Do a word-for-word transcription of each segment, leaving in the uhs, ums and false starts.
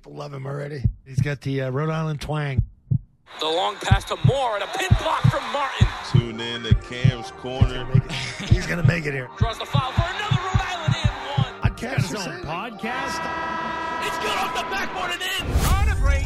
People love him already. He's got the uh, Rhode Island twang. The long pass to Moore and a pin block from Martin. Tune in to Cam's Corner. He's going to make it here. Draws the foul for another Rhode Island and one. Podcast. His own podcast. It's good off the backboard and in. On a break.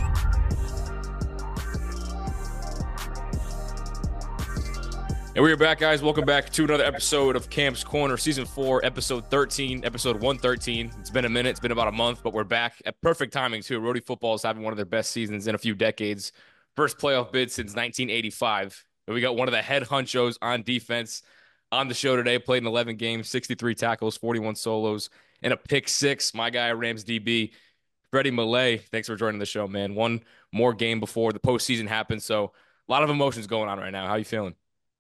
And we are back, guys. Welcome back to another episode of Cam's Corner, Season four, Episode thirteen, Episode one thirteen. It's been a minute. It's been about a month, but we're back at perfect timing, too. Rhody football is having one of their best seasons in a few decades. First playoff bid since nineteen eighty-five. And we got one of the head honchos on defense on the show today. Played in eleven games, sixty-three tackles, forty-one solos, and a pick six. My guy, Rams D B, Freddie Millay. Thanks for joining the show, man. One more game before the postseason happens, so a lot of emotions going on right now. How you feeling?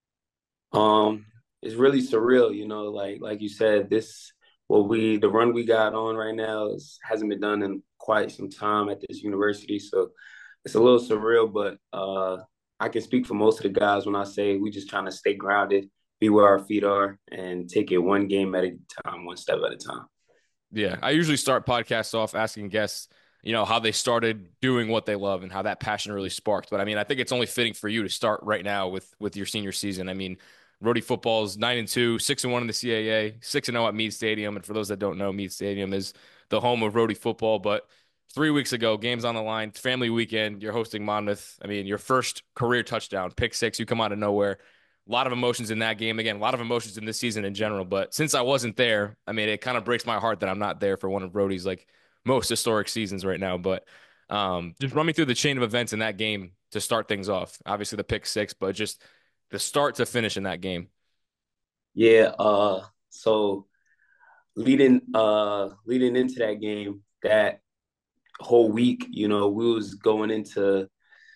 Um, it's really surreal, you know, like like you said, this what we the run we got on right now is, hasn't been done in quite some time at this university. So it's a little surreal, but uh, I can speak for most of the guys when I say we just trying to stay grounded, be where our feet are, and take it one game at a time, one step at a time. Yeah, I usually start podcasts off asking guests, you know, how they started doing what they love and how that passion really sparked. But I mean, I think it's only fitting for you to start right now with with your senior season. I mean, Rhody football is nine and two, six and one in the C A A, six and zero at Meade Stadium. And for those that don't know, Meade Stadium is the home of Rhody football. But three weeks ago, games on the line, family weekend. You're hosting Monmouth. I mean, your first career touchdown, pick six. You come out of nowhere. A lot of emotions in that game. Again, a lot of emotions in this season in general. But since I wasn't there, I mean, it kind of breaks my heart that I'm not there for one of Rhody's like most historic seasons right now. But um, just run me through the chain of events in that game to start things off. Obviously, the pick six, but just the start to finish in that game. Yeah, uh, so leading uh leading into that game, that whole week, you know, we was going into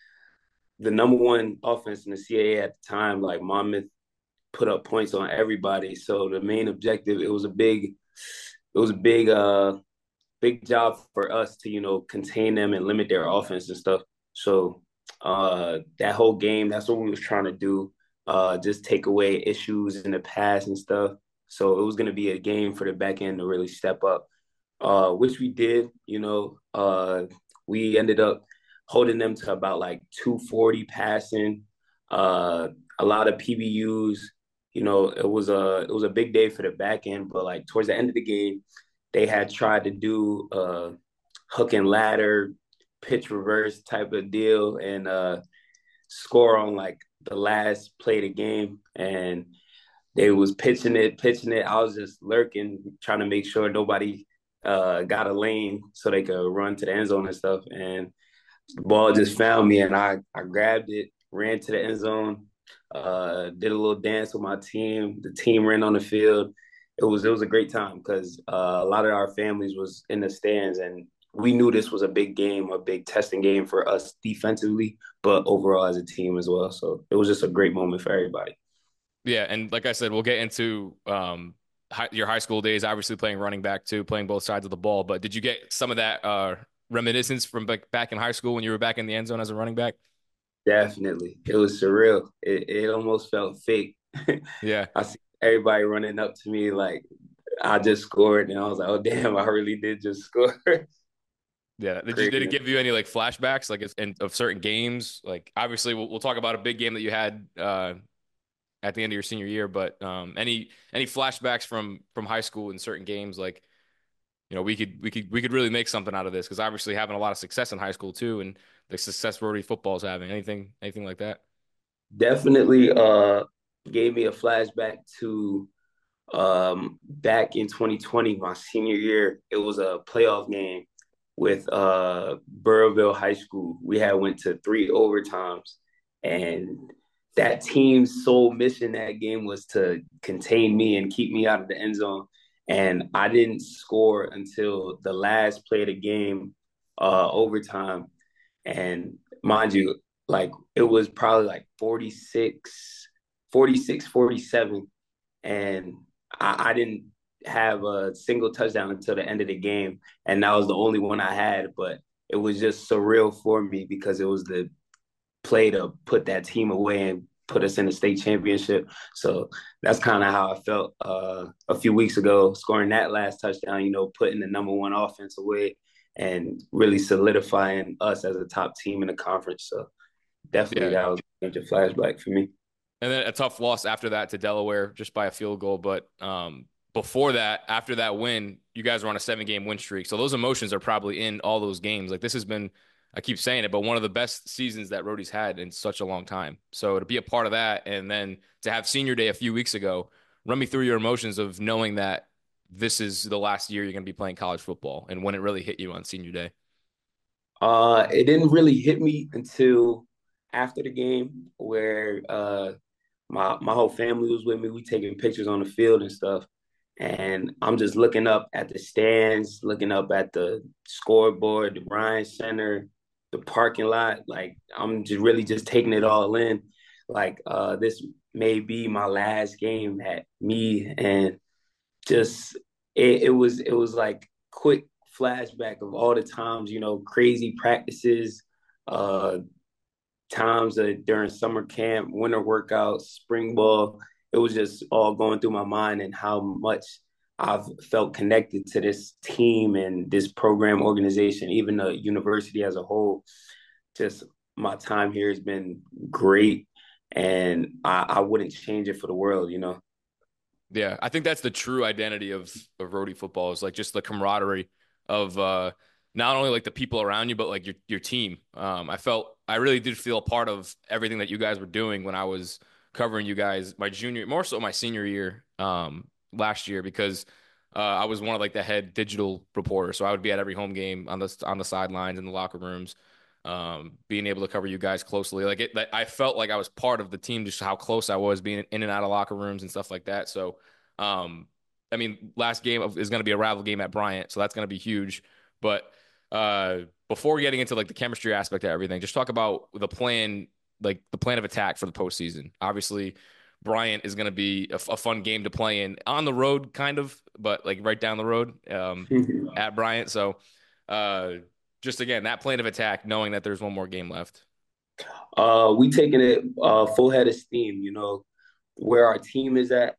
the number one offense in the C A A at the time. Like Monmouth put up points on everybody. So the main objective, it was a big, it was a big, uh, big job for us to, you know, contain them and limit their offense and stuff. So uh, that whole game, that's what we was trying to do. Uh, just take away issues in the past and stuff. So it was going to be a game for the back end to really step up, uh, which we did. You know, uh, we ended up holding them to about like two forty passing, uh, a lot of P B Us. You know, it was a it was a big day for the back end. But like towards the end of the game, they had tried to do a hook and ladder, pitch reverse type of deal, and uh, score on like the last play of the game, and they was pitching it, pitching it. I was just lurking, trying to make sure nobody uh, got a lane so they could run to the end zone and stuff. And the ball just found me, and I, I grabbed it, ran to the end zone, uh, did a little dance with my team. The team ran on the field. It was it was a great time because uh, a lot of our families was in the stands, and we knew this was a big game, a big testing game for us defensively, but overall as a team as well. So it was just a great moment for everybody. Yeah, and like I said, we'll get into um, high, your high school days, obviously playing running back too, playing both sides of the ball. But did you get some of that uh, reminiscence from back, back in high school when you were back in the end zone as a running back? Definitely. It was surreal. It, it almost felt fake. Yeah. I see everybody running up to me like I just scored, and I was like, oh, damn, I really did just score. Yeah. Did, you, did it give you any like flashbacks, like in, of certain games? Like obviously, we'll, we'll talk about a big game that you had uh, at the end of your senior year, but um, any any flashbacks from from high school in certain games, like you know, we could we could we could really make something out of this because obviously having a lot of success in high school too, and the success Rhody football is having. Anything anything like that? Definitely uh, gave me a flashback to um, back in twenty twenty, my senior year. It was a playoff game with uh, Burrillville High School. We had went to three overtimes, and that team's sole mission that game was to contain me and keep me out of the end zone. And I didn't score until the last play of the game, uh, overtime. And mind you, like it was probably like forty-six, forty-six, forty-seven. And I, I didn't have a single touchdown until the end of the game. And that was the only one I had. But it was just surreal for me because it was the play to put that team away and put us in the state championship. So that's kind of how I felt uh, a few weeks ago, scoring that last touchdown, you know, putting the number one offense away and really solidifying us as a top team in the conference. So definitely Yeah. that was a major flashback for me. And then a tough loss after that to Delaware just by a field goal. But um, before that, after that win, you guys were on a seven game win streak. So those emotions are probably in all those games. Like this has been, I keep saying it, but one of the best seasons that Rhodey's had in such a long time. So to be a part of that and then to have senior day a few weeks ago, run me through your emotions of knowing that this is the last year you're going to be playing college football and when it really hit you on senior day. Uh, it didn't really hit me until after the game where uh, my my whole family was with me. We taking pictures on the field and stuff. And I'm just looking up at the stands, looking up at the scoreboard, the Bryant Center, the parking lot. Like I'm just really just taking it all in. Like uh, this may be my last game at me, and just it, it was it was like quick flashback of all the times, you know, crazy practices, uh, times uh, during summer camp, winter workouts, spring ball. It was just all going through my mind and how much I've felt connected to this team and this program organization, even the university as a whole. Just my time here has been great, and I, I wouldn't change it for the world, you know. Yeah, I think that's the true identity of of Rhodey football is like just the camaraderie of uh, not only like the people around you, but like your your team. Um, I felt I really did feel a part of everything that you guys were doing when I was covering you guys my junior, more so my senior year um, last year because uh, I was one of like the head digital reporters, so I would be at every home game on the on the sidelines in the locker rooms, um, being able to cover you guys closely. Like it, I felt like I was part of the team, just how close I was being in and out of locker rooms and stuff like that. So, um, I mean, last game is going to be a rival game at Bryant, so that's going to be huge. But uh, before getting into like the chemistry aspect of everything, just talk about the plan, like the plan of attack for the postseason. Obviously, Bryant is going to be a, a fun game to play in on the road, kind of, but like right down the road um, at Bryant. So, uh, just again, that plan of attack, knowing that there's one more game left. Uh, we taking it uh, full head of steam, you know, where our team is at.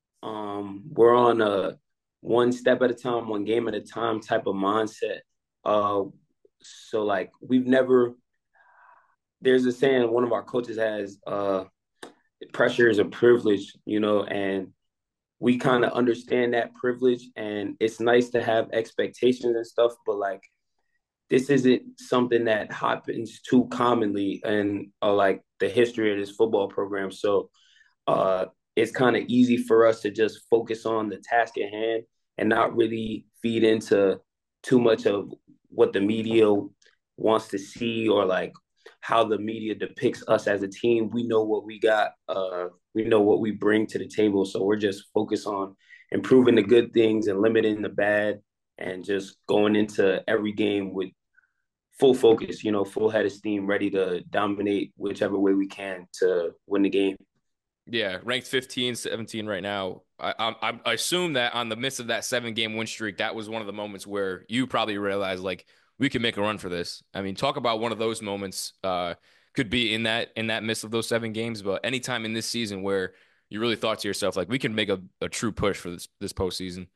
Um, we're on a one step at a time, one game at a time type of mindset. Uh, so like we've never. There's a saying one of our coaches has: uh, "Pressure is a privilege," you know, and we kind of understand that privilege. And it's nice to have expectations and stuff, but like this isn't something that happens too commonly in uh, like the history of this football program. So uh, it's kind of easy for us to just focus on the task at hand and not really feed into too much of what the media wants to see or like how the media depicts us as a team. We know what we got. Uh, we know what we bring to the table. So we're just focused on improving the good things and limiting the bad and just going into every game with full focus, you know, full head of steam, ready to dominate whichever way we can to win the game. Yeah, ranked fifteen, seventeen right now. I, I, I assume that on the midst of that seven game win streak, that was one of the moments where you probably realized like we can make a run for this. I mean, talk about one of those moments. Uh, could be in that in that midst of those seven games, but anytime in this season where you really thought to yourself like we can make a, a true push for this this postseason.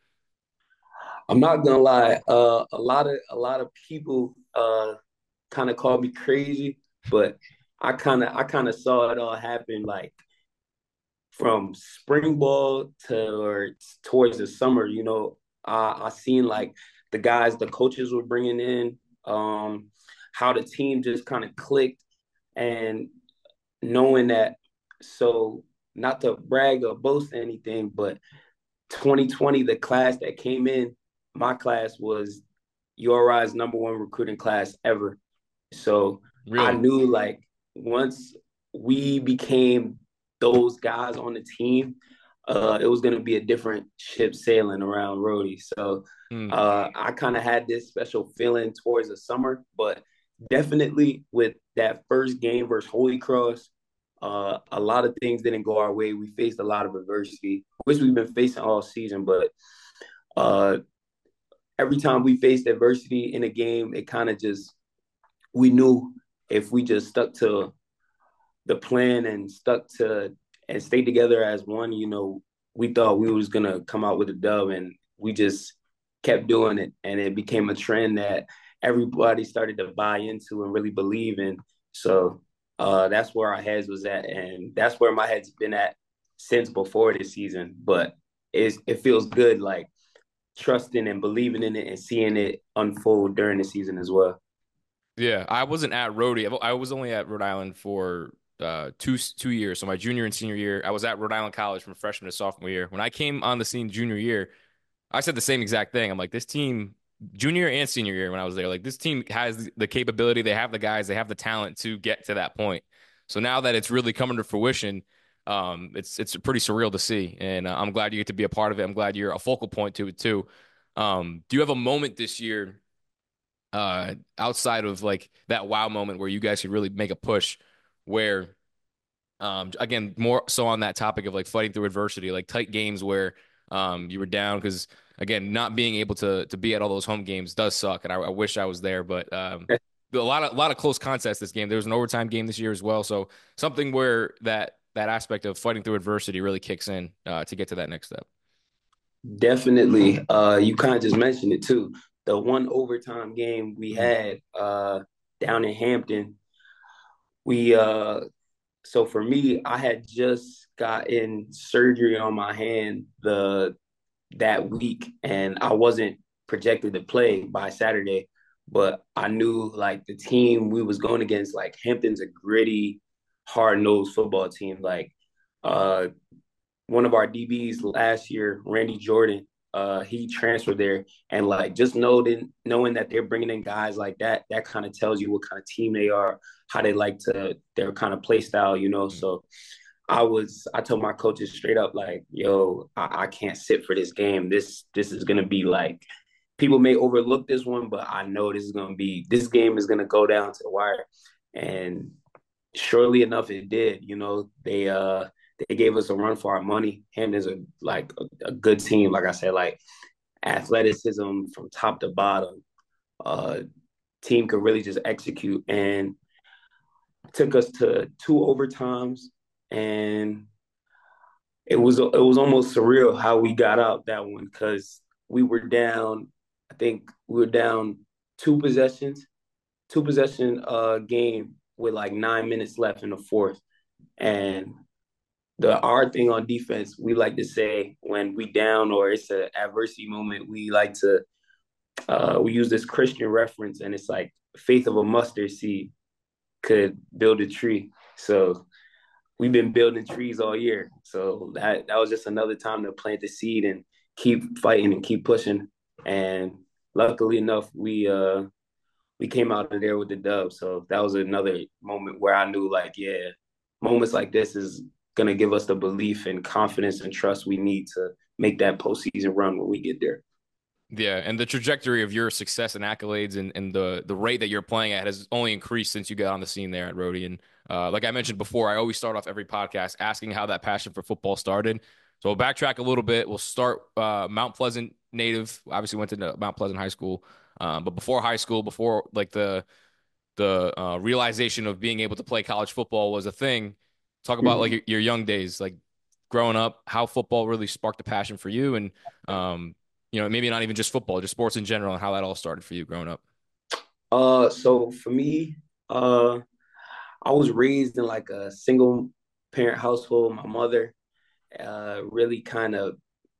I'm not gonna lie. Uh, a lot of a lot of people uh, kind of called me crazy, but I kind of I kind of saw it all happen like from spring ball to or towards the summer. You know, I, I seen like the guys the coaches were bringing in, um, how the team just kind of clicked, and knowing that. So not to brag or boast anything, but twenty twenty, the class that came in, my class was U R I's number one recruiting class ever. So Really? I knew like once we became those guys on the team, uh, it was going to be a different ship sailing around Rhodey. So Hmm. uh, I kind of had this special feeling towards the summer, but definitely with that first game versus Holy Cross, uh, a lot of things didn't go our way. We faced a lot of adversity, which we've been facing all season, but uh, every time we faced adversity in a game, it kind of just, we knew if we just stuck to the plan and stuck to and stayed together as one, you know, we thought we was gonna come out with a dub, and we just kept doing it, and it became a trend that everybody started to buy into and really believe in. So uh, that's where our heads was at, and that's where my head's been at since before this season. But it's, it feels good, like trusting and believing in it and seeing it unfold during the season as well. Yeah, I wasn't at Rhody. I was only at Rhode Island for uh, two two years. So my junior and senior year, I was at Rhode Island College from freshman to sophomore year. When I came on the scene junior year, I said the same exact thing. I'm like, this team, junior and senior year when I was there, like this team has the capability. They have the guys. They have the talent to get to that point. So now that it's really coming to fruition, um, it's it's pretty surreal to see. And uh, I'm glad you get to be a part of it. I'm glad you're a focal point to it too. Um, do you have a moment this year uh, outside of like that wow moment where you guys could really make a push where, um, again, more so on that topic of like fighting through adversity, like tight games where um, you were down because again, not being able to to be at all those home games does suck, and I, I wish I was there. But um, a lot of a lot of close contests this game. There was an overtime game this year as well, so something where that that aspect of fighting through adversity really kicks in uh, to get to that next step. Definitely. Uh, you kind of just mentioned it too. The one overtime game we had uh, down in Hampton, we uh, so for me, I had just gotten surgery on my hand the that week, and I wasn't projected to play by Saturday, but I knew like the team we was going against, like Hampton's a gritty, hard-nosed football team. Like uh, one of our D Bs last year, Randy Jordan, uh, he transferred there, and like just knowing knowing that they're bringing in guys like that, that kind of tells you what kind of team they are, how they like to their kind of play style, you know. So I was I told my coaches straight up, like, yo, I, I can't sit for this game. This this is gonna be like, people may overlook this one, but I know this is gonna be this game is gonna go down to the wire. And surely enough, it did. You know, they uh they gave us a run for our money. Hampton's a like a, a good team, like I said, like athleticism from top to bottom. Uh, team could really just execute, and took us to two overtimes, and it was it was almost surreal how we got out that one, because we were down. I think we were down two possessions, two possession uh, game with like nine minutes left in the fourth, and the our thing on defense, we like to say when we down or it's an adversity moment, we like to uh, we use this Christian reference, and it's like faith of a mustard seed could build a tree. So we've been building trees all year. So that that was just another time to plant the seed and keep fighting and keep pushing. And luckily enough, we uh we came out of there with the dub. So that was another moment where I knew, like, yeah, moments like this is gonna give us the belief and confidence and trust we need to make that postseason run when we get there. Yeah, and the trajectory of your success and accolades and, and the the rate that you're playing at has only increased since you got on the scene there at Rhody. And uh, like I mentioned before, I always start off every podcast asking how that passion for football started. So we'll backtrack a little bit. We'll start uh, Mount Pleasant native. Obviously went to Mount Pleasant High School, um, but before high school, before like the the uh, realization of being able to play college football was a thing. Talk about like your, your young days, like growing up, how football really sparked a passion for you, and um, you know, maybe not even just football, just sports in general, and how that all started for you growing up. Uh, so for me, uh, I was raised in like a single parent household. My mother uh, really kind of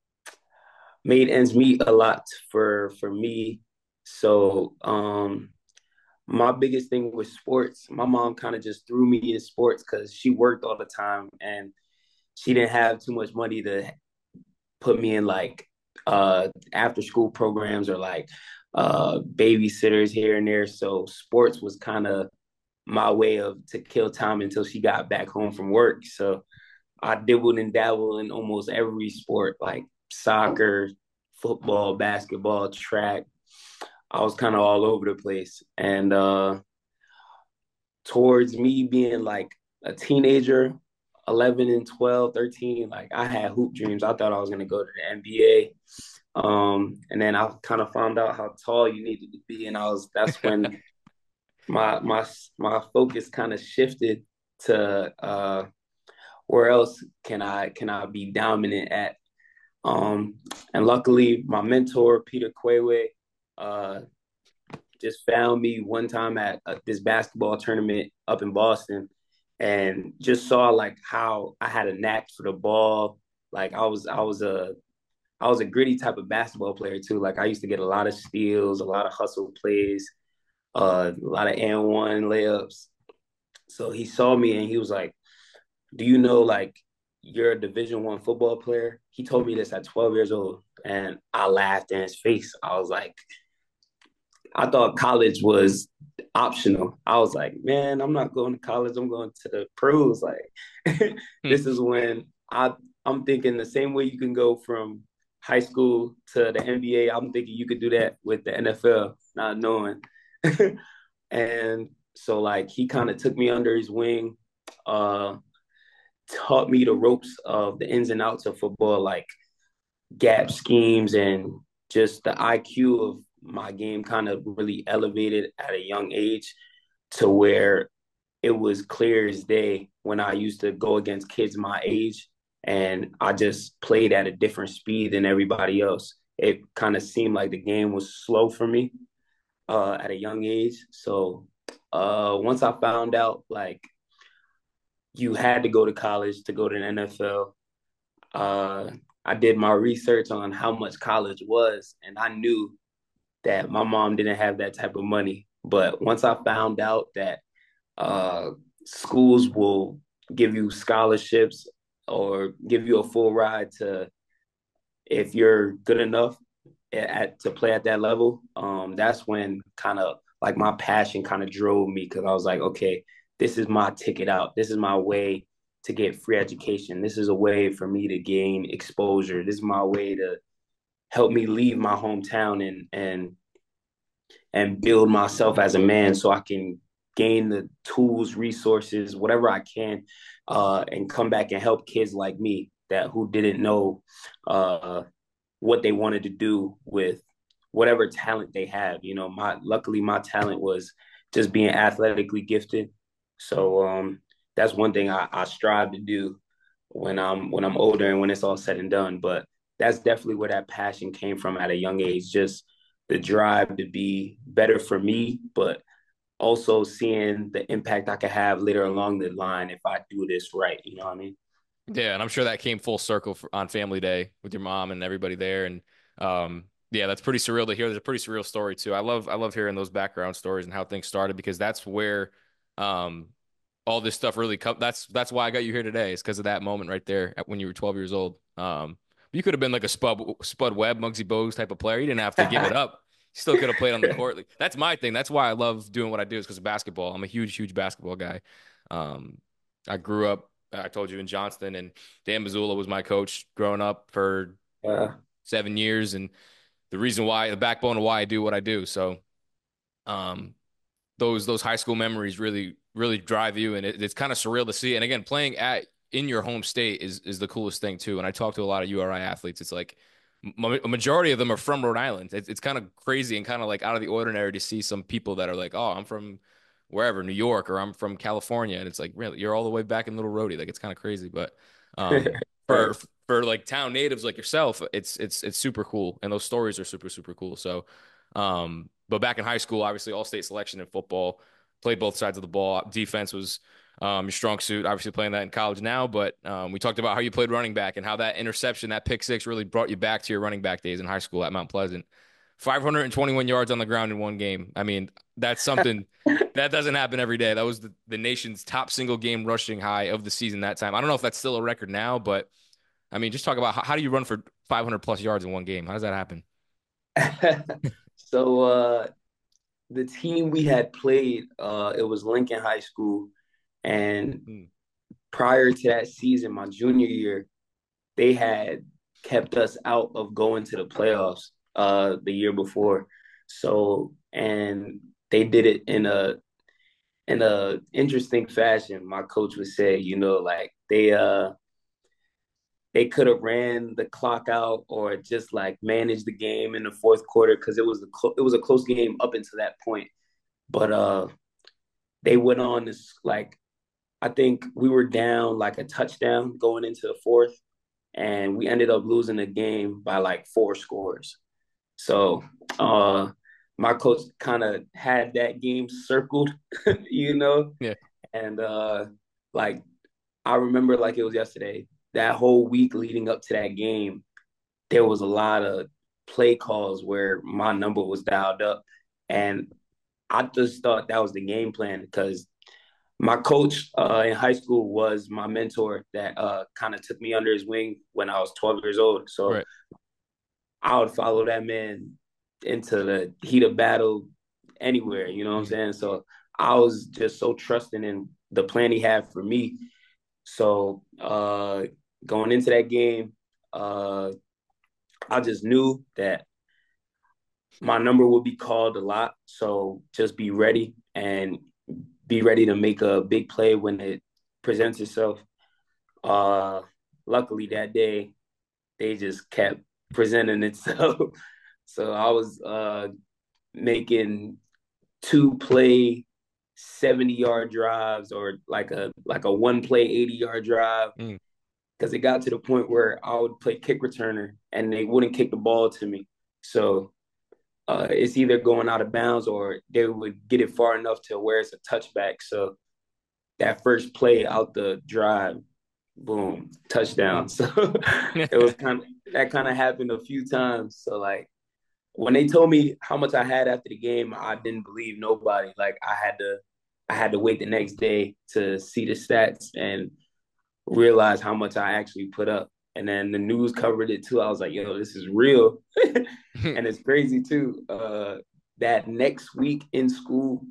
made ends meet a lot for for me. So um, my biggest thing was sports. My mom kind of just threw me in sports because she worked all the time, and she didn't have too much money to put me in like uh, after school programs or like uh, babysitters here and there. So sports was kind of my way of to kill time until she got back home from work. So I dibbled and dabbled in almost every sport, like soccer, football, basketball, track. I was kind of all over the place. And uh, towards me being like a teenager, eleven and twelve, thirteen, like I had hoop dreams. I thought I was going to go to the N B A. Um, and then I kind of found out how tall you needed to be. And I was, that's when my, my, my focus kind of shifted to uh, where else can I, can I be dominant at? Um, and luckily, my mentor, Peter Quayway, uh, just found me one time at uh, this basketball tournament up in Boston and just saw like how I had a knack for the ball. Like I was, I was a, I was a gritty type of basketball player too. Like I used to get a lot of steals, a lot of hustle plays, uh, a lot of and one layups. So he saw me and he was like, "Do you know like you're a Division One football player?" He told me this at twelve years old, and I laughed in his face. I was like, I thought college was optional. I was like, man, I'm not going to college. I'm going to the pros. Like, this is when I I'm thinking the same way you can go from high school to the N B A. I'm thinking you could do that with the N F L, not knowing. And so like he kind of took me under his wing, uh, taught me the ropes of the ins and outs of football, like gap schemes and just the I Q of my game kind of really elevated at a young age to where it was clear as day when I used to go against kids my age and I just played at a different speed than everybody else. It kind of seemed like the game was slow for me uh, at a young age. So uh, once I found out like you had to go to college to go to the N F L, uh, I did my research on how much college was, and I knew that my mom didn't have that type of money. But once I found out that uh, schools will give you scholarships or give you a full ride to if you're good enough at to play at that level, um, that's when kind of like my passion kind of drove me because I was like, okay, this is my ticket out. This is my way to get free education. This is a way for me to gain exposure. This is my way to help me leave my hometown and and and build myself as a man so I can gain the tools, resources, whatever I can, uh, and come back and help kids like me that who didn't know uh, what they wanted to do with whatever talent they have. You know, my luckily my talent was just being athletically gifted. So um, that's one thing I, I strive to do when I'm when I'm older and when it's all said and done. But that's definitely where that passion came from at a young age. Just the drive to be better for me, but also seeing the impact I could have later along the line if I do this right. You know what I mean? Yeah, and I'm sure that came full circle for, on Family Day with your mom and everybody there. And um, yeah, that's pretty surreal to hear. There's a pretty surreal story too. I love I love hearing those background stories and how things started because that's where um, all this stuff really come. That's that's why I got you here today. Is because of that moment right there at, when you were twelve years old. Um, you could have been like a Spud Spud Webb, Muggsy Bogues type of player. You didn't have to give it up. You still could have played on the court. Like, that's my thing. That's why I love doing what I do is because of basketball. I'm a huge, huge basketball guy. Um, I grew up I told you in Johnston, and Dan Mazzulla was my coach growing up for Yeah. seven years, and the reason why, the backbone of why I do what I do. So, um, those those high school memories really really drive you, and it, it's kind of surreal to see. And again, playing at in your home state is is the coolest thing too. And I talk to a lot of U R I athletes. It's like a majority of them are from Rhode Island. It's, it's kind of crazy and kind of like out of the ordinary to see some people that are like, oh, I'm from wherever, New York, or I'm from California. And it's like, really, you're all the way back in Little Rhodey. Like, it's kind of crazy. But um, for, for like town natives like yourself, it's, it's, it's super cool. And those stories are super, super cool. So, um, but back in high school, obviously all state selection in football, played both sides of the ball. Defense was um, your strong suit, obviously playing that in college now. But um, we talked about how you played running back and how that interception, that pick six really brought you back to your running back days in high school at Mount Pleasant. five hundred twenty-one yards on the ground in one game. I mean, that's something that doesn't happen every day. That was the, the nation's top single game rushing high of the season that time. I don't know if that's still a record now, but I mean, just talk about how, how do you run for five hundred plus yards in one game? How does that happen? So uh, the team we had played, uh, it was Lincoln High School. And Mm. prior to that season, my junior year, they had kept us out of going to the playoffs uh, the year before. So, and they did it in a in a interesting fashion. My coach would say, you know, like they uh they could have ran the clock out or just like managed the game in the fourth quarter because it was a clo- it was a close game up until that point. But uh, they went on this like I think we were down like a touchdown going into the fourth, and we ended up losing the game by like four scores. So uh, my coach kind of had that game circled, you know? Yeah. And uh, like, I remember like it was yesterday, that whole week leading up to that game, there was a lot of play calls where my number was dialed up. And I just thought that was the game plan because my coach uh, in high school was my mentor that uh, kind of took me under his wing when I was twelve years old. So Right. I would follow that man into the heat of battle anywhere, you know what I'm saying? So I was just so trusting in the plan he had for me. So uh, going into that game, uh, I just knew that my number would be called a lot. So just be ready and be ready to make a big play when it presents itself. Uh, luckily that day, they just kept presenting itself. So I was uh, making two play seventy yard drives or like a like a one play eighty yard drive. Mm. Because it got to the point where I would play kick returner and they wouldn't kick the ball to me. So uh, it's either going out of bounds or they would get it far enough to where it's a touchback. So that first play out the drive, boom, touchdown. So it was kind of that kind of happened a few times. So like when they told me how much I had after the game, I didn't believe nobody. Like I had to I had to wait the next day to see the stats and realize how much I actually put up. And then the news covered it too. I was like, yo, this is real. And it's crazy too. Uh, that next week in school,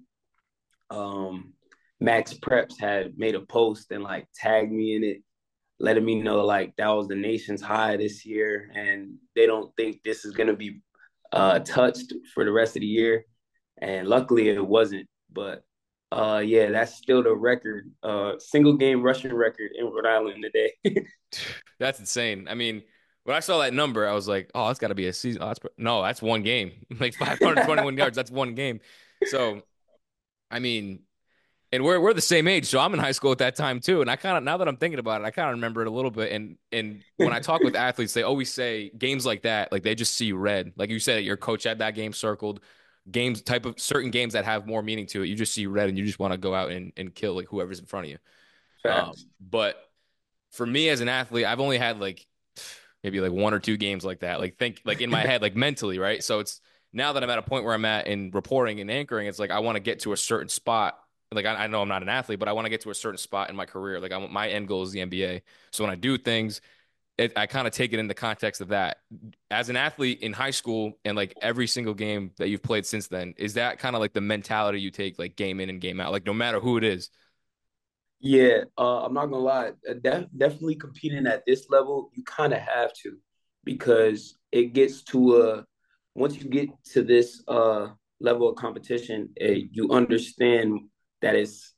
um, Max Preps had made a post and like tagged me in it, letting me know like that was the nation's high this year. And they don't think this is going to be uh, touched for the rest of the year. And luckily it wasn't. But Uh, yeah, that's still the record, uh, single game rushing record in Rhode Island today. That's insane. I mean, when I saw that number, I was like, oh, that's got to be a season. Oh, that's, no, that's one game. Like five hundred twenty-one yards. That's one game. So, I mean, and we're we're the same age, so I'm in high school at that time too. And I kind of now that I'm thinking about it, I kind of remember it a little bit. And and when I talk with athletes, they always say games like that, like they just see red. Like you said, your coach had that game circled. Games type of certain games that have more meaning to it, you just see red and you just want to go out and, and kill like whoever's in front of you. Um, but for me as an athlete, I've only had like maybe like one or two games like that. Like think like in my head, like mentally, right? So it's now that I'm at a point where I'm at in reporting and anchoring, it's like I want to get to a certain spot. Like I, I know I'm not an athlete, but I want to get to a certain spot in my career. Like I want my end goal is the N B A. So when I do things, it, I kind of take it in the context of that. As an athlete in high school and like every single game that you've played since then, is that kind of like the mentality you take like game in and game out, like no matter who it is? Yeah, uh, I'm not gonna lie. Uh, Def- definitely competing at this level, you kind of have to, because it gets to a once you get to this uh, level of competition, uh, you understand that it's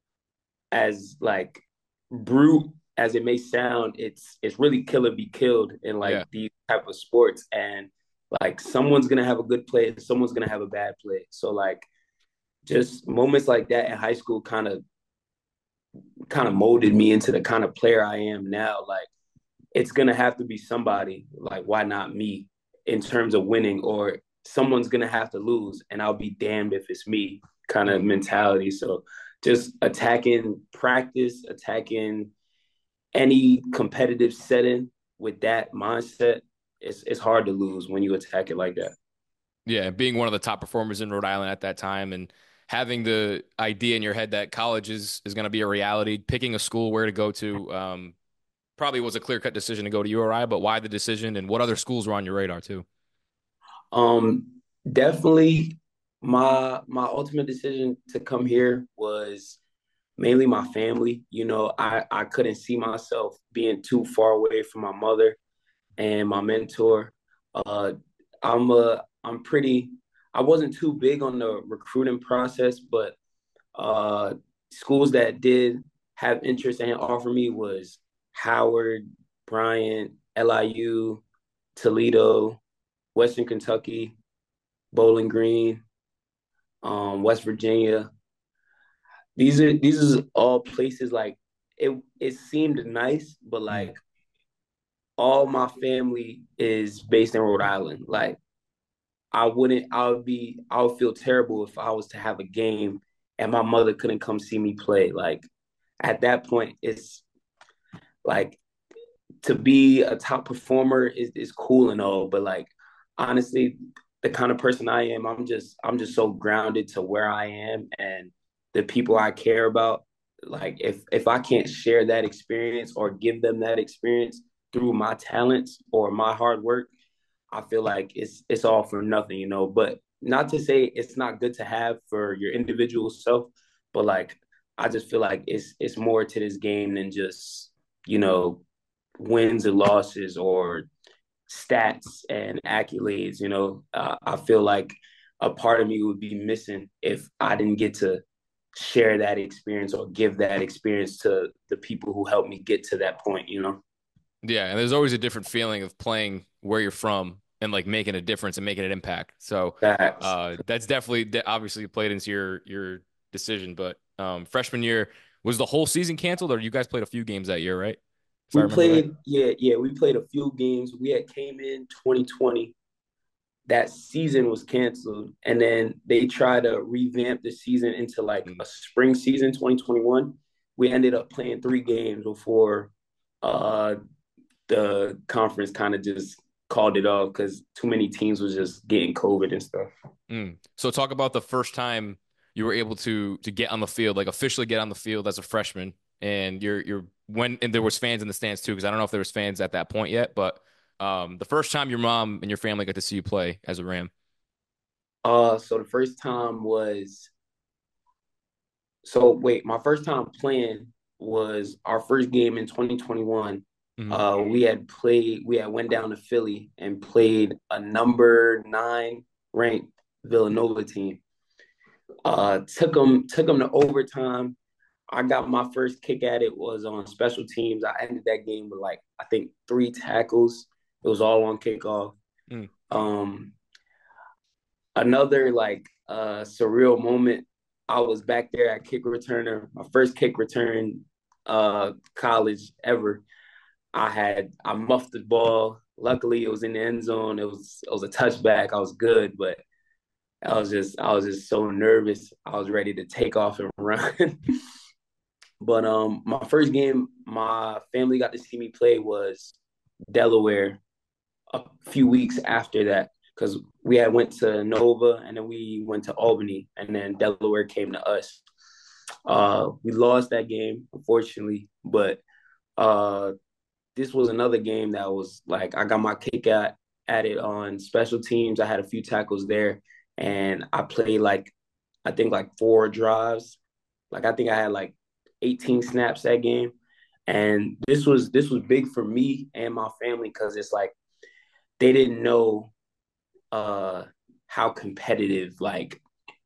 as like brute as it may sound. It's it's really kill or be killed in like Yeah. these type of sports, and like someone's gonna have a good play and someone's gonna have a bad play. So like just moments like that in high school kind of kind of molded me into the kind of player I am now. Like it's gonna have to be somebody. Like why not me in terms of winning, or someone's gonna have to lose, and I'll be damned if it's me kind of mentality. So just attacking practice, attacking any competitive setting with that mindset, it's it's hard to lose when you attack it like that. Yeah, being one of the top performers in Rhode Island at that time and having the idea in your head that college is is going to be a reality, picking a school where to go to, um, probably was a clear-cut decision to go to U R I, but why the decision and what other schools were on your radar too? Um, definitely my my ultimate decision to come here was mainly my family. You know, I, I couldn't see myself being too far away from my mother and my mentor. Uh, I'm a, I'm pretty, I wasn't too big on the recruiting process, but uh, schools that did have interest and offer me was Howard, Bryant, L I U, Toledo, Western Kentucky, Bowling Green, um, West Virginia. These are these are all places like it. It seemed nice, but like all my family is based in Rhode Island. Like I wouldn't, I would be, I would feel terrible if I was to have a game and my mother couldn't come see me play. Like at that point, it's like to be a top performer is, is cool and all, but like honestly, the kind of person I am, I'm just I'm just so grounded to where I am and the people I care about. Like if if I can't share that experience or give them that experience through my talents or my hard work, I feel like it's it's all for nothing, you know. But not to say it's not good to have for your individual self, but like I just feel like it's it's more to this game than just, you know, wins and losses or stats and accolades. You know, uh, I feel like a part of me would be missing if I didn't get to share that experience or give that experience to the people who helped me get to that point, you know? Yeah, and there's always a different feeling of playing where you're from and like making a difference and making an impact. So Facts. uh, that's definitely obviously played into your your decision. But um, freshman year, was the whole season canceled, or you guys played a few games that year, right? If I We remember right. played, yeah, yeah, we played a few games. We had came in twenty twenty. That season was canceled. And then they tried to revamp the season into like Mm. a spring season, twenty twenty-one. We ended up playing three games before uh, the conference kind of just called it off because too many teams was just getting COVID and stuff. Mm. So talk about the first time you were able to to get on the field, like officially get on the field as a freshman, and you're you're when and there was fans in the stands too, because I don't know if there was fans at that point yet, but um, the first time your mom and your family got to see you play as a Ram. Uh, so the first time was so wait, my first time playing was our first game in twenty twenty-one. Hmm. Uh, we had played, we had went down to Philly and played a number nine ranked Villanova team. Uh, took them took them to overtime. I got my first kick at it was on special teams. I ended that game with like I think three tackles. It was all on kickoff. Mm. Um, another like uh, surreal moment. I was back there at kick returner, my first kick return uh, college ever. I had I muffed the ball. Luckily, it was in the end zone. It was it was a touchback. I was good, but I was just I was just so nervous. I was ready to take off and run. But um, my first game, my family got to see me play was Delaware. A few weeks after that, because we had went to Nova and then we went to Albany, and then Delaware came to us. Uh, we lost that game, unfortunately, but uh, this was another game that was like I got my kick at at it on special teams. I had a few tackles there, and I played like I think like four drives. Like I think I had like eighteen snaps that game, and this was this was big for me and my family because it's like they didn't know uh, how competitive like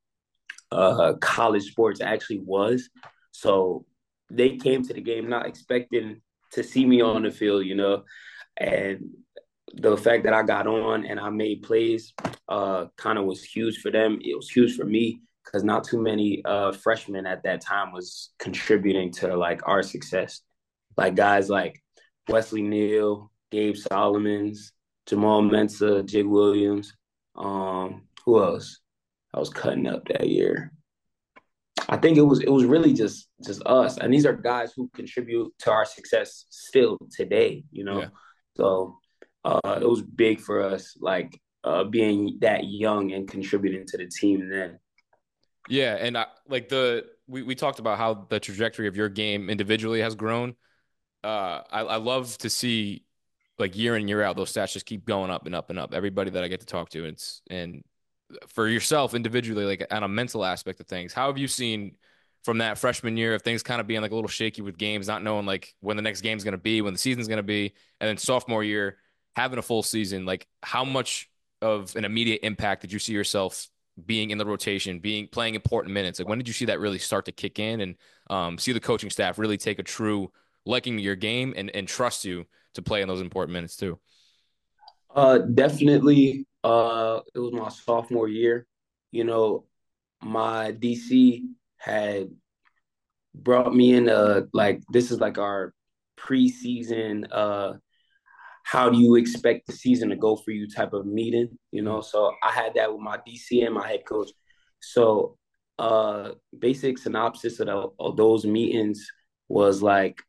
uh, college sports actually was. So they came to the game not expecting to see me on the field, you know, and the fact that I got on and I made plays uh, kind of was huge for them. It was huge for me because not too many uh, freshmen at that time was contributing to like our success. Like guys like Wesley Neal, Gabe Solomons, Jamal Mensah, Jig Williams. Um, who else? I was cutting up that year. I think it was it was really just just us, and these are guys who contribute to our success still today. You know, Yeah. so uh, it was big for us, like uh, being that young and contributing to the team then. Yeah, and I, like the we, we talked about how the trajectory of your game individually has grown. Uh, I, I love to see like year in year out those stats just keep going up and up and up. Everybody that I get to talk to, it's and for yourself individually, like on a mental aspect of things, how have you seen from that freshman year of things kind of being like a little shaky with games, not knowing like when the next game's going to be, when the season's going to be, and then sophomore year having a full season, like how much of an immediate impact did you see yourself being in the rotation, being playing important minutes? Like when did you see that really start to kick in and um, see the coaching staff really take a true liking to your game and and trust you to play in those important minutes too? Uh, definitely. Uh, it was my sophomore year. You know, my D C had brought me in. Uh, like this is like our preseason uh how do you expect the season to go for you type of meeting, you know? So I had that with my D C and my head coach. So uh, basic synopsis of, the, of those meetings was like,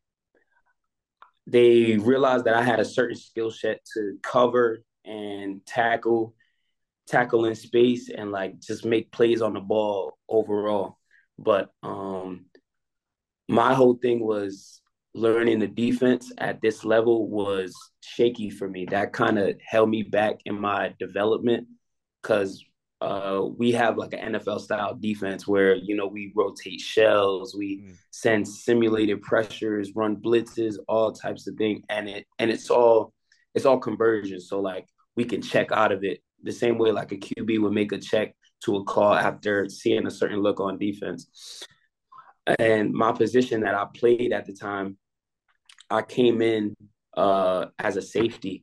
they realized that I had a certain skill set to cover and tackle, tackle in space and like just make plays on the ball overall. But um, my whole thing was learning the defense at this level was shaky for me. That kind of held me back in my development because uh, we have like an N F L style defense where, you know, we rotate shells, we mm. send simulated pressures, run blitzes, all types of things. And it, and it's all, it's all conversion. So like we can check out of it the same way like a Q B would make a check to a call after seeing a certain look on defense. And my position that I played at the time, I came in uh, as a safety.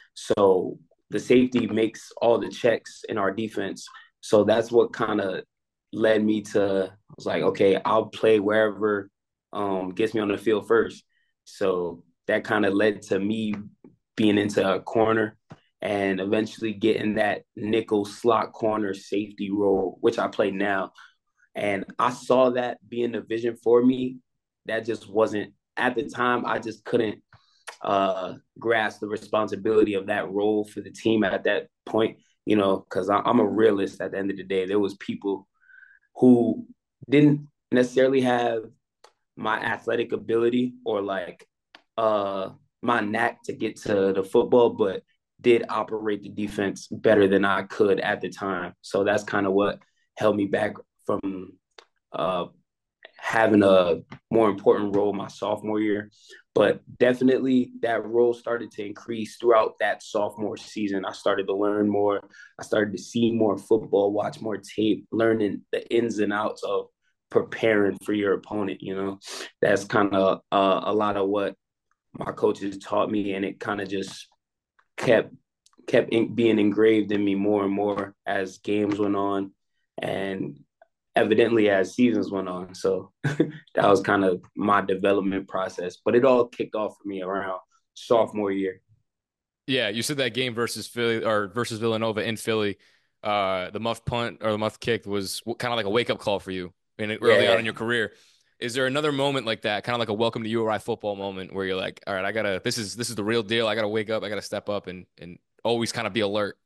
So the safety makes all the checks in our defense. So that's what kind of led me to, I was like, okay, I'll play wherever um, gets me on the field first. So that kind of led to me being into a corner and eventually getting that nickel slot corner safety role, which I play now. And I saw that being the vision for me. That just wasn't, at the time, I just couldn't uh, grasp the responsibility of that role for the team at that point, you know, because I'm a realist at the end of the day. There was people who didn't necessarily have my athletic ability or like uh, my knack to get to the football, but did operate the defense better than I could at the time. So that's kind of what held me back from uh, having a more important role my sophomore year. But definitely that role started to increase throughout that sophomore season. I started to learn more. I started to see more football, watch more tape, learning the ins and outs of preparing for your opponent, you know. That's kind of uh, a lot of what my coaches taught me, and it kind of just kept kept in, being engraved in me more and more as games went on and evidently as seasons went on. So that was kind of my development process. But it all kicked off for me around sophomore year. Yeah, you said that game versus Philly or versus Villanova in Philly, uh, the muff punt or the muff kick was kind of like a wake-up call for you in early yeah. on in your career. Is there another moment like that, kind of like a welcome to U R I football moment where you're like, all right, I gotta, this is, this is the real deal. I gotta wake up. I gotta step up and, and always kind of be alert.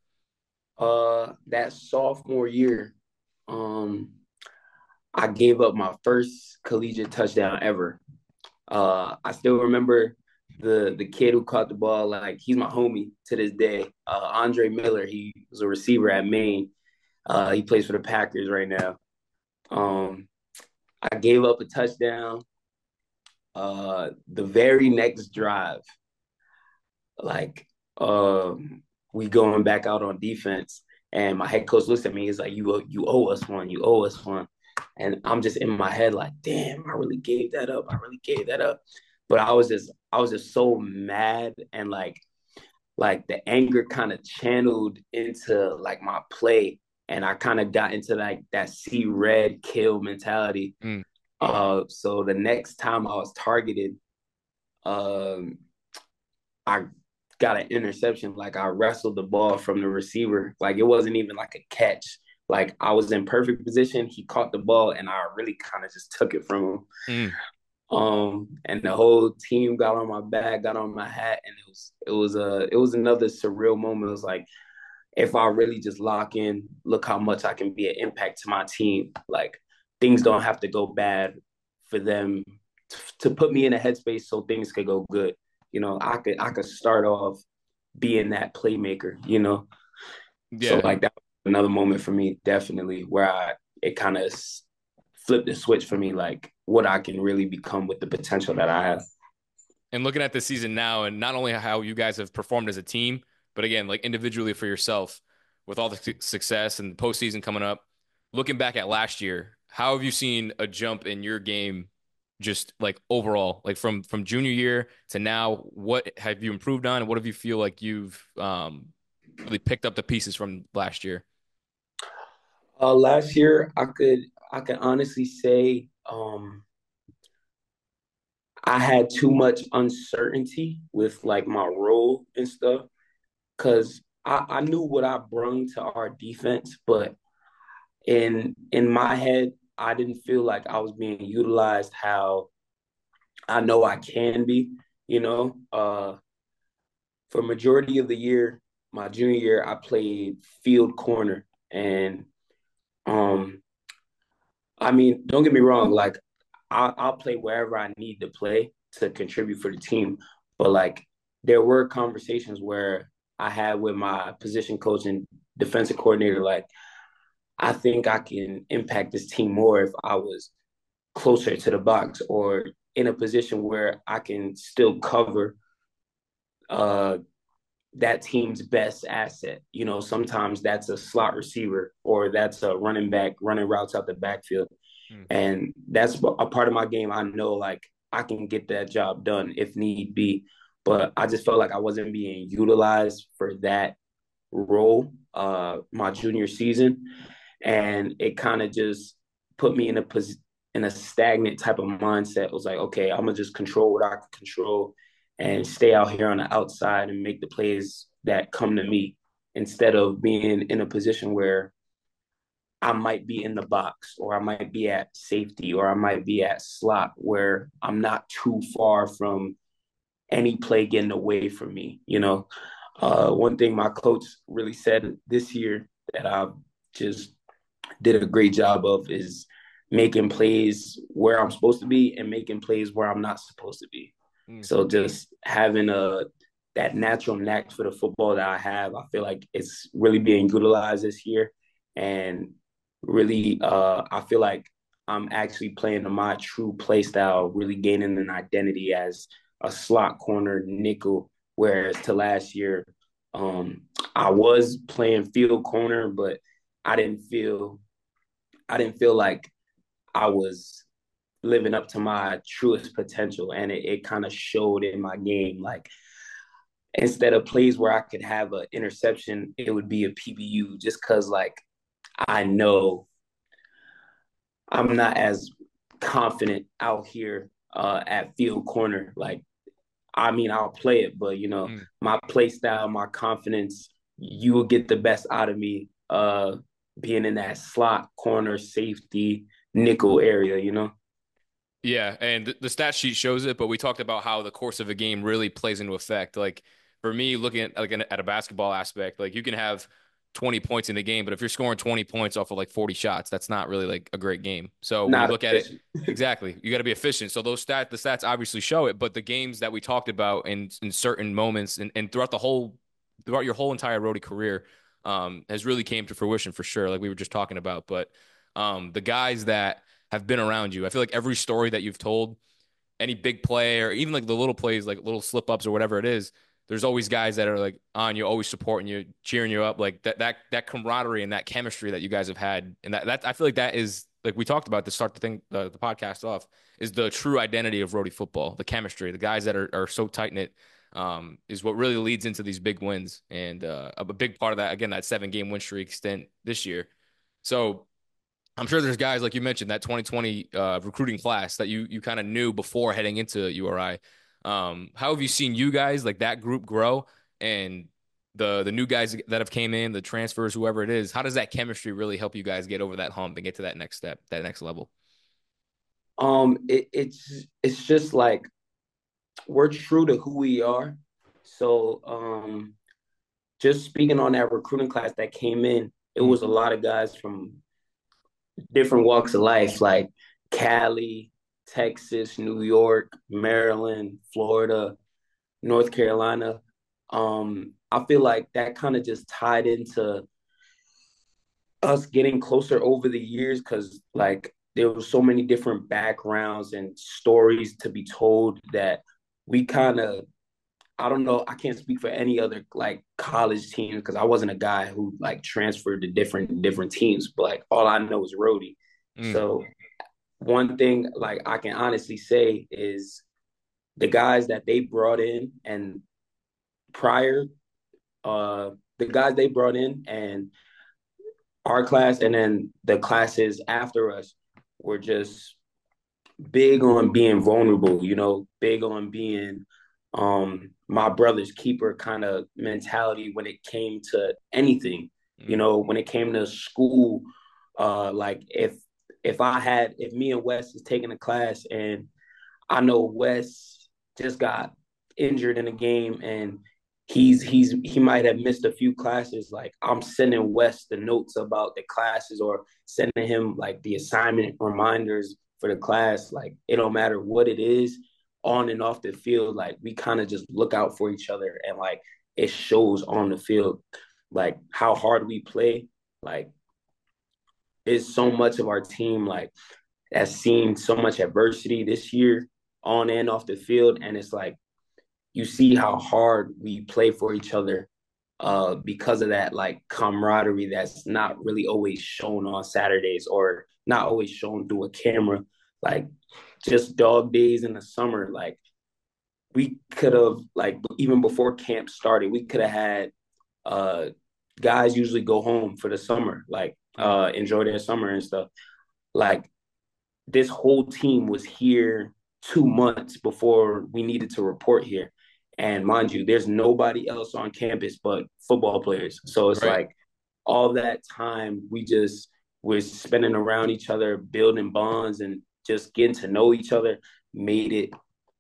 Uh, that sophomore year, um, I gave up my first collegiate touchdown ever. Uh, I still remember the the kid who caught the ball. Like, he's my homie to this day. Uh, Andre Miller, he was a receiver at Maine. Uh, he plays for the Packers right now. Um, I gave up a touchdown. Uh, the very next drive, like, um, we going back out on defense, and my head coach looks at me. He's like, "You you owe us one. You owe us one." And I'm just in my head like, "Damn, I really gave that up. I really gave that up." But I was just I was just so mad, and like like the anger kind of channeled into like my play. And I kind of got into like that see red kill mentality. Mm. Uh, so the next time I was targeted, um, I got an interception. Like, I wrestled the ball from the receiver. Like, it wasn't even like a catch. Like, I was in perfect position. He caught the ball, and I really kind of just took it from him. Mm. Um, and the whole team got on my back, got on my hat, and it was it was a it was another surreal moment. It was like, if I really just lock in, look how much I can be an impact to my team. Like, things don't have to go bad for them to, to put me in a headspace so things could go good. You know, I could I could start off being that playmaker, you know? Yeah. So, like, that was another moment for me, definitely, where I it kind of flipped the switch for me, like, what I can really become with the potential that I have. And looking at the season now, and not only how you guys have performed as a team, but again, like individually for yourself, with all the success and the postseason coming up, looking back at last year, how have you seen a jump in your game, just like overall, like from from junior year to now? What have you improved on, and what have you feel like you've um, really picked up the pieces from last year? Uh, last year, I could I could honestly say um, I had too much uncertainty with like my role and stuff because I, I knew what I brung to our defense, but in in my head, I didn't feel like I was being utilized how I know I can be. You know, uh, for majority of the year, my junior year, I played field corner, and um, I mean, don't get me wrong, like I'll, I'll play wherever I need to play to contribute for the team. But like there were conversations where I had with my position coach and defensive coordinator, like I think I can impact this team more if I was closer to the box or in a position where I can still cover uh, that team's best asset. You know, sometimes that's a slot receiver or that's a running back running routes out the backfield. Mm. And that's a part of my game. I know like I can get that job done if need be. But I just felt like I wasn't being utilized for that role uh, my junior season. And it kind of just put me in a position, in a stagnant type of mindset. It was like, okay, I'm gonna just control what I can control and stay out here on the outside and make the plays that come to me instead of being in a position where I might be in the box or I might be at safety or I might be at slot where I'm not too far from any play getting away from me. You know, uh, one thing my coach really said this year that I've just did a great job of is making plays where I'm supposed to be and making plays where I'm not supposed to be. Mm. So just having a that natural knack for the football that I have, I feel like it's really being utilized this year. And really, uh, I feel like I'm actually playing to my true play style, really gaining an identity as a slot corner nickel, whereas to last year, um, I was playing field corner, but I didn't feel I didn't feel like I was living up to my truest potential. And it, it kind of showed in my game. Like instead of plays where I could have an interception, it would be a P B U just because like I know I'm not as confident out here uh, at field corner. Like, I mean, I'll play it, but you know, mm. my play style, my confidence, you will get the best out of me uh, being in that slot, corner, safety, nickel area, you know? Yeah, and the stat sheet shows it, but we talked about how the course of a game really plays into effect. Like for me, looking at like at a basketball aspect, like you can have twenty points in a game, but if you're scoring twenty points off of like forty shots, that's not really like a great game. So when not you look efficient. at it, exactly, you got to be efficient. So those stats, the stats obviously show it, but the games that we talked about in in certain moments and, and throughout the whole throughout your whole entire roadie career um, has really came to fruition for sure. Like we were just talking about, but um, the guys that have been around you, I feel like every story that you've told, any big play or even like the little plays, like little slip ups or whatever it is, there's always guys that are like on you, always supporting you, cheering you up. Like that, that, that camaraderie and that chemistry that you guys have had. And that, that I feel like that is like we talked about to start the thing, the, the podcast off is the true identity of roadie football. The chemistry, the guys that are, are so tight knit um, is what really leads into these big wins. And uh, a big part of that, again, that seven game win streak extent this year. So I'm sure there's guys like you mentioned that twenty twenty uh, recruiting class that you you kind of knew before heading into U R I. Um, how have you seen you guys like that group grow and the the new guys that have came in, the transfers, whoever it is? How does that chemistry really help you guys get over that hump and get to that next step, that next level? Um, it, it's it's just like we're true to who we are. So, um, just speaking on that recruiting class that came in, it was a lot of guys from different walks of life, like Cali, Texas, New York, Maryland, Florida, North Carolina. Um, I feel like that kind of just tied into us getting closer over the years because, like, there were so many different backgrounds and stories to be told that we kind of, I don't know, I can't speak for any other like college team because I wasn't a guy who like transferred to different different teams, but like all I know is roadie. Mm. So one thing like I can honestly say is the guys that they brought in and prior, uh, the guys they brought in and our class and then the classes after us were just big on being vulnerable, you know, big on being um my brother's keeper kind of mentality when it came to anything. You Mm. know, when it came to school, uh like if if I had if me and Wes is taking a class and I know Wes just got injured in a game and he's he's he might have missed a few classes. Like I'm sending Wes the notes about the classes or sending him like the assignment reminders for the class. Like it don't matter what it is, on and off the field. Like we kind of just look out for each other and like it shows on the field. Like how hard we play. Like it's so much of our team like has seen so much adversity this year on and off the field. And it's like you see how hard we play for each other uh, because of that like camaraderie that's not really always shown on Saturdays or not always shown through a camera. Like just dog days in the summer, like we could have like even before camp started, we could have had uh, guys usually go home for the summer, like uh, enjoy their summer and stuff. Like this whole team was here two months before we needed to report here. And mind you, there's nobody else on campus but football players. So it's Right. like all that time we just were spending around each other, building bonds and just getting to know each other made it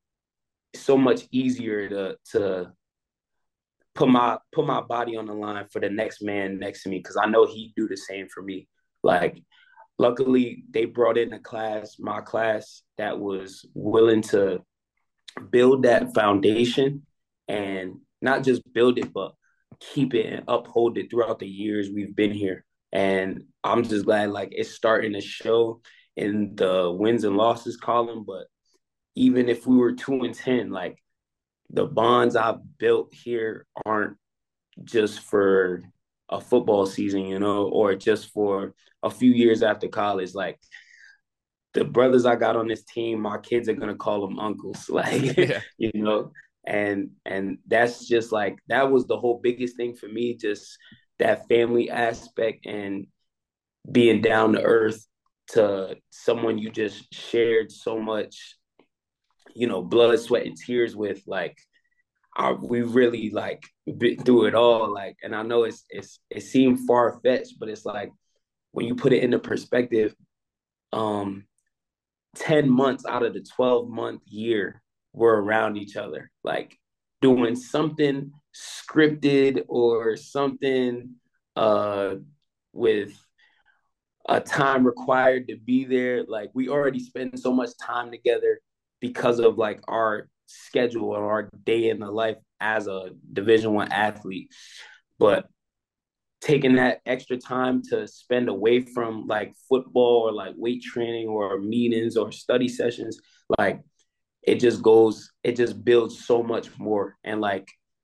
so much easier to to put my put my body on the line for the next man next to me because I know he'd do the same for me. Like luckily they brought in a class, my class, that was willing to build that foundation and not just build it, but keep it and uphold it throughout the years we've been here. And I'm just glad like it's starting to show in the wins and losses column. But even if we were two and ten, like the bonds I've built here aren't just for a football season, you know, or just for a few years after college. Like the brothers I got on this team, my kids are gonna call them uncles, like Yeah. you know, and and that's just like that was the whole biggest thing for me, just that family aspect and being down to earth to someone you just shared so much, you know, blood, sweat, and tears with. Like I, we really like been through it all. Like, and I know it's it's it seemed far fetched, but it's like when you put it into perspective, um, ten months out of the twelve month year we're around each other, like doing something scripted or something uh with a time required to be there. Like we already spend so much time together because of like our schedule and our day in the life as a division one athlete. But taking that extra time to spend away from like football or like weight training or meetings or study sessions, like it just goes, it just builds so much more. And like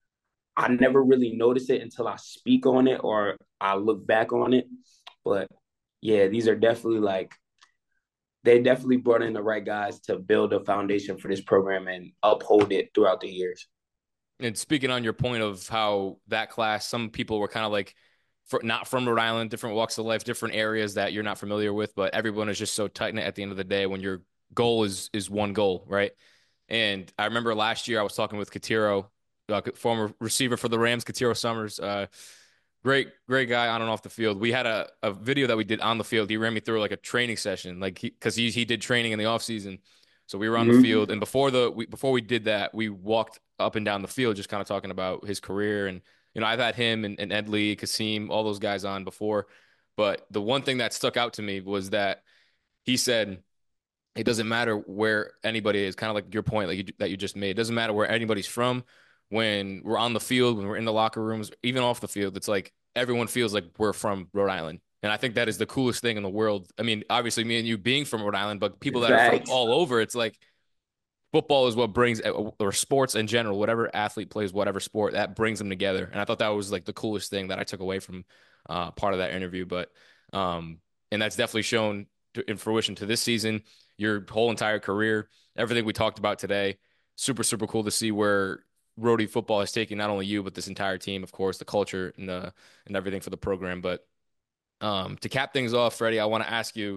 I never really notice it until I speak on it or I look back on it. But yeah, these are definitely like they definitely brought in the right guys to build a foundation for this program and uphold it throughout the years. And speaking on your point of how that class, some people were kind of like for, not from Rhode Island, different walks of life, different areas that you're not familiar with, but everyone is just so tight knit at the end of the day when your goal is is one goal, right? And I remember last year I was talking with Katiro, uh, former receiver for the Rams, Katiro Summers. Uh, great, great guy on and off the field. We had a, a video that we did on the field. He ran me through like a training session, like he because he he did training in the off season. So we were on the Mm-hmm. field, and before the we, before we did that, we walked up and down the field, just kind of talking about his career. And you know, I've had him and, and Ed Lee, Kasim, all those guys on before. But the one thing that stuck out to me was that he said it doesn't matter where anybody is, kind of like your point like you, that you just made. It doesn't matter where anybody's from. When we're on the field, when we're in the locker rooms, even off the field, it's like everyone feels like we're from Rhode Island. And I think that is the coolest thing in the world. I mean, obviously, me and you being from Rhode Island, but people that are from Facts. all over, it's like football is what brings, or sports in general, whatever athlete plays, whatever sport, that brings them together. And I thought that was like the coolest thing that I took away from uh, part of that interview. But, um, and that's definitely shown to, in fruition to this season, your whole entire career, everything we talked about today. Super, super cool to see where Rhodey football has taken not only you, but this entire team, of course, the culture and the, and everything for the program. But um, to cap things off, Freddie, I want to ask you,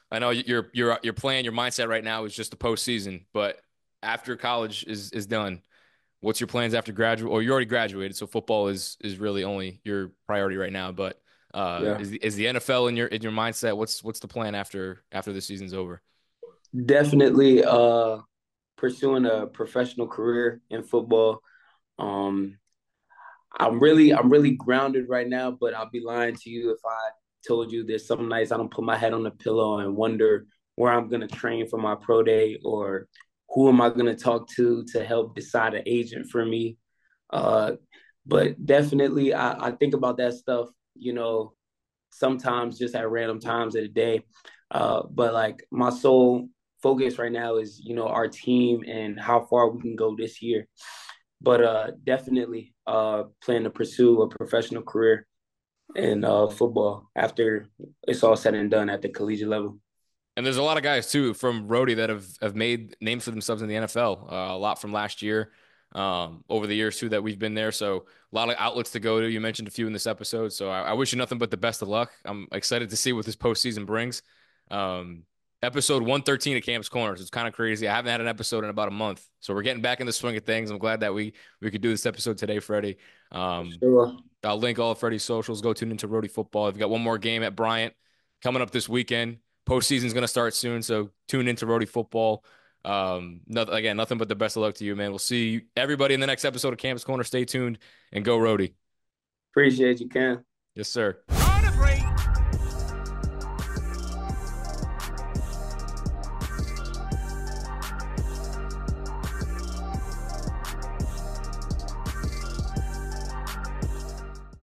I know your your your plan, your mindset right now is just the postseason, but after college is is done, what's your plans after graduate? Or you already graduated, so football is is really only your priority right now. But uh, Yeah, is the, is the N F L in your in your mindset? What's what's the plan after after the season's over? definitely uh, pursuing a professional career in football. Um, I'm really I'm really grounded right now, but I'll be lying to you if I told you there's some nights I don't put my head on the pillow and wonder where I'm gonna train for my pro day or who am I gonna talk to to help decide an agent for me. Uh, but definitely I, I think about that stuff, you know, sometimes just at random times of the day. Uh, but like my sole focus right now is, you know, our team and how far we can go this year. But uh, definitely uh, plan to pursue a professional career in uh, football after it's all said and done at the collegiate level. And there's a lot of guys too from Rhodey that have have made names for themselves in the N F L. Uh, a lot from last year, um, over the years too that we've been there. So a lot of outlets to go to. You mentioned a few in this episode. So I, I wish you nothing but the best of luck. I'm excited to see what this postseason brings. Um, episode one thirteen of Camp's Corners. It's kind of crazy. I haven't had an episode in about a month, so we're getting back in the swing of things. I'm glad that we we could do this episode today, Freddie. Um, Sure. I'll link all of Freddie's socials. Go tune into Rhodey Football. I've got one more game at Bryant coming up this weekend. Postseason's going to start soon, so tune into Rhodey Football. Um, nothing, again, nothing but the best of luck to you, man. We'll see everybody in the next episode of Campus Corner. Stay tuned and go Rhodey. Appreciate you, Ken. Yes, sir.